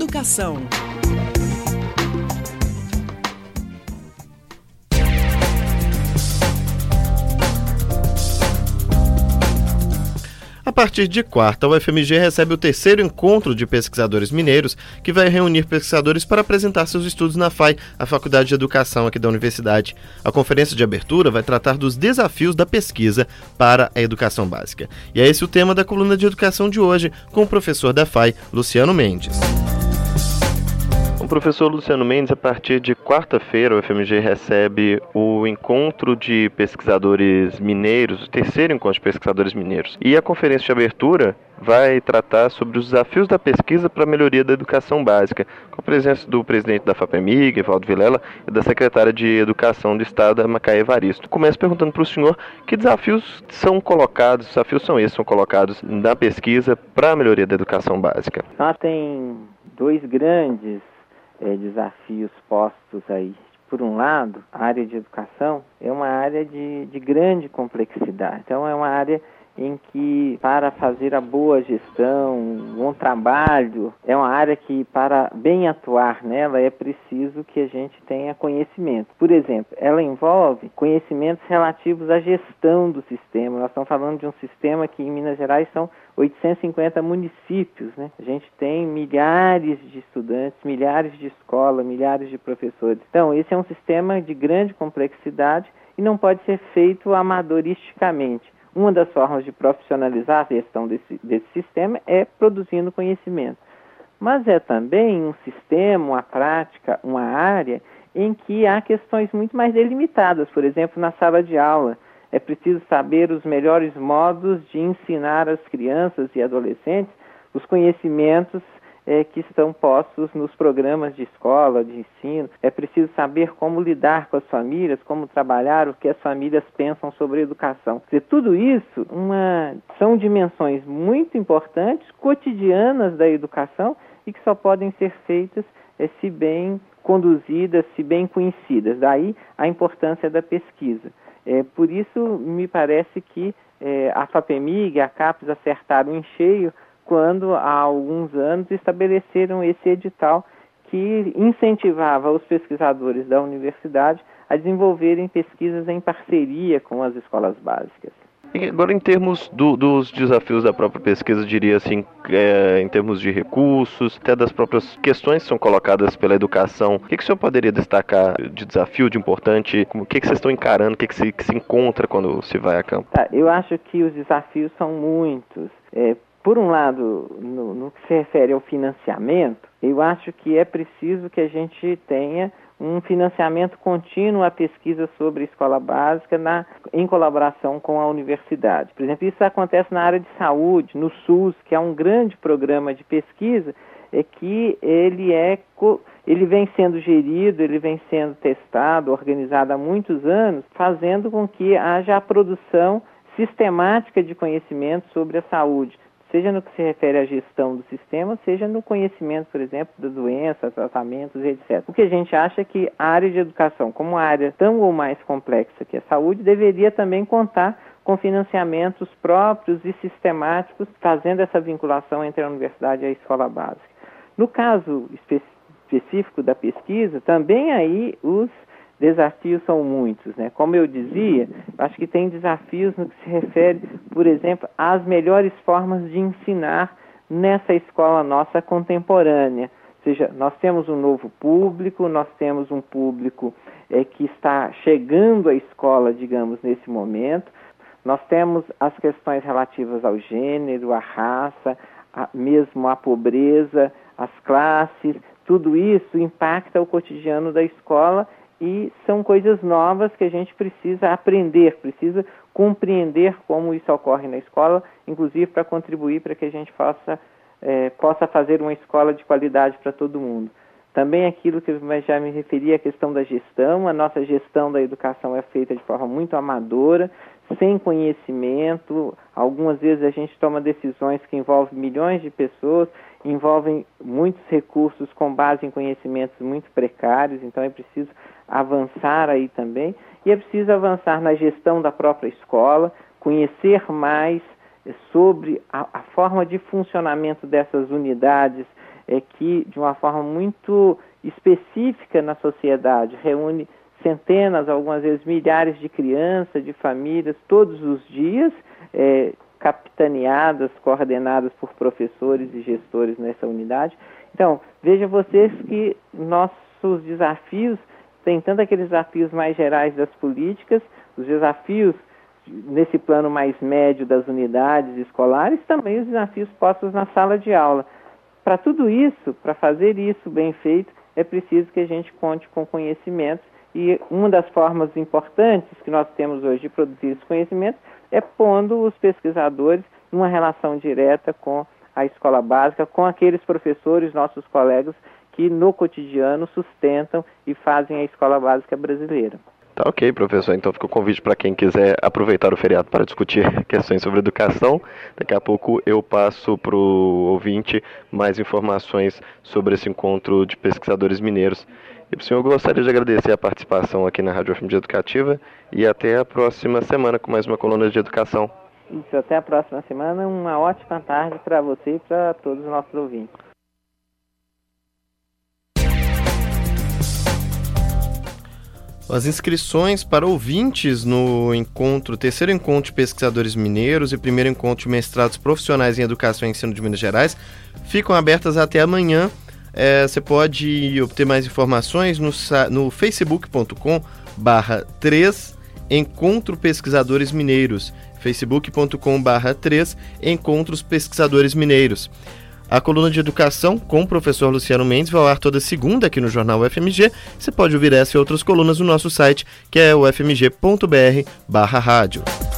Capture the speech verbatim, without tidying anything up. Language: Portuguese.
Educação. A partir de quarta, a U F M G recebe o terceiro encontro de pesquisadores mineiros, que vai reunir pesquisadores para apresentar seus estudos na F A I, a Faculdade de Educação aqui da universidade. A conferência de abertura vai tratar dos desafios da pesquisa para a educação básica. E é esse o tema da coluna de educação de hoje, com o professor da F A I, Luciano Mendes. O professor Luciano Mendes, a partir de quarta-feira, a U F M G recebe o encontro de pesquisadores mineiros, o terceiro encontro de pesquisadores mineiros. E a conferência de abertura vai tratar sobre os desafios da pesquisa para a melhoria da educação básica, com a presença do presidente da FAPEMIG, Evaldo Vilela, e da secretária de Educação do Estado, Macaé Evaristo. Começo perguntando para o senhor que desafios são colocados, desafios são esses, são colocados na pesquisa para a melhoria da educação básica. Ah, tem dois grandes É, desafios postos aí. Por um lado, a área de educação é uma área de, de grande complexidade. Então, é uma área em que, para fazer a boa gestão, um bom trabalho, é uma área que, para bem atuar nela, é preciso que a gente tenha conhecimento. Por exemplo, ela envolve conhecimentos relativos à gestão do sistema. Nós estamos falando de um sistema que, em Minas Gerais, são oitocentos e cinquenta municípios, né? A gente tem milhares de estudantes, milhares de escolas, milhares de professores. Então, esse é um sistema de grande complexidade e não pode ser feito amadoristicamente. Uma das formas de profissionalizar a gestão desse, desse sistema é produzindo conhecimento. Mas é também um sistema, uma prática, uma área em que há questões muito mais delimitadas. Por exemplo, na sala de aula, é preciso saber os melhores modos de ensinar às crianças e adolescentes os conhecimentos é, que estão postos nos programas de escola, de ensino. É preciso saber como lidar com as famílias, como trabalhar, o que as famílias pensam sobre a educação. Quer dizer, tudo isso uma, são dimensões muito importantes, cotidianas da educação e que só podem ser feitas é, se bem conduzidas, se bem conhecidas. Daí a importância da pesquisa. É, por isso, me parece que é, a FAPEMIG e a CAPES acertaram em cheio quando, há alguns anos, estabeleceram esse edital que incentivava os pesquisadores da universidade a desenvolverem pesquisas em parceria com as escolas básicas. E agora, em termos do, dos desafios da própria pesquisa, eu diria assim, é, em termos de recursos, até das próprias questões que são colocadas pela educação, o que, que o senhor poderia destacar de desafio, de importante? O que, que vocês estão encarando, o que, que, se, que se encontra quando se vai a campo? Tá, eu acho que os desafios são muitos. É, por um lado, no, no que se refere ao financiamento, eu acho que é preciso que a gente tenha um financiamento contínuo à pesquisa sobre a escola básica na, em colaboração com a universidade. Por exemplo, isso acontece na área de saúde, no SUS, que é um grande programa de pesquisa, é que ele, é, ele vem sendo gerido, ele vem sendo testado, organizado há muitos anos, fazendo com que haja a produção sistemática de conhecimento sobre a saúde, seja no que se refere à gestão do sistema, seja no conhecimento, por exemplo, da doença, tratamentos, etcétera. O que a gente acha é que a área de educação, como uma área tão ou mais complexa que a saúde, deveria também contar com financiamentos próprios e sistemáticos, fazendo essa vinculação entre a universidade e a escola básica. No caso espe- específico da pesquisa, também aí os desafios são muitos, né? Como eu dizia, acho que tem desafios no que se refere, por exemplo, às melhores formas de ensinar nessa escola nossa contemporânea. Ou seja, nós temos um novo público, nós temos um público é, que está chegando à escola, digamos, nesse momento. Nós temos as questões relativas ao gênero, à raça, a, mesmo à pobreza, às classes. Tudo isso impacta o cotidiano da escola e são coisas novas que a gente precisa aprender, precisa compreender como isso ocorre na escola, inclusive para contribuir para que a gente possa, é, possa fazer uma escola de qualidade para todo mundo. Também aquilo que eu já me referi, a questão da gestão. A nossa gestão da educação é feita de forma muito amadora, sem conhecimento. Algumas vezes a gente toma decisões que envolvem milhões de pessoas, envolvem muitos recursos com base em conhecimentos muito precários, então é preciso avançar aí também. E é preciso avançar na gestão da própria escola, conhecer mais sobre a, a forma de funcionamento dessas unidades é que, de uma forma muito específica na sociedade, reúne centenas, algumas vezes milhares de crianças, de famílias, todos os dias, é, capitaneadas, coordenadas por professores e gestores nessa unidade. Então, veja vocês que nossos desafios, tem tanto aqueles desafios mais gerais das políticas, os desafios nesse plano mais médio das unidades escolares, também os desafios postos na sala de aula. Para tudo isso, para fazer isso bem feito, é preciso que a gente conte com conhecimentos, e uma das formas importantes que nós temos hoje de produzir esses conhecimentos é pondo os pesquisadores numa relação direta com a escola básica, com aqueles professores, nossos colegas, que no cotidiano sustentam e fazem a escola básica brasileira. Tá ok, professor. Então fica o convite para quem quiser aproveitar o feriado para discutir questões sobre educação. Daqui a pouco eu passo para o ouvinte mais informações sobre esse encontro de pesquisadores mineiros. E para o senhor, eu gostaria de agradecer a participação aqui na Rádio F M G Educativa e até a próxima semana com mais uma coluna de educação. Isso, até a próxima semana. Uma ótima tarde para você e para todos os nossos ouvintes. As inscrições para ouvintes no encontro, terceiro encontro de pesquisadores mineiros e primeiro encontro de mestrados profissionais em educação e ensino de Minas Gerais ficam abertas até amanhã. É, você pode obter mais informações no, no facebook ponto com barra três Encontro Pesquisadores Mineiros, facebook ponto com barra três Encontros Pesquisadores Mineiros. A coluna de educação com o professor Luciano Mendes vai ao ar toda segunda aqui no Jornal U F M G. Você pode ouvir essa e outras colunas no nosso site, que é u f m g ponto b r barra rádio.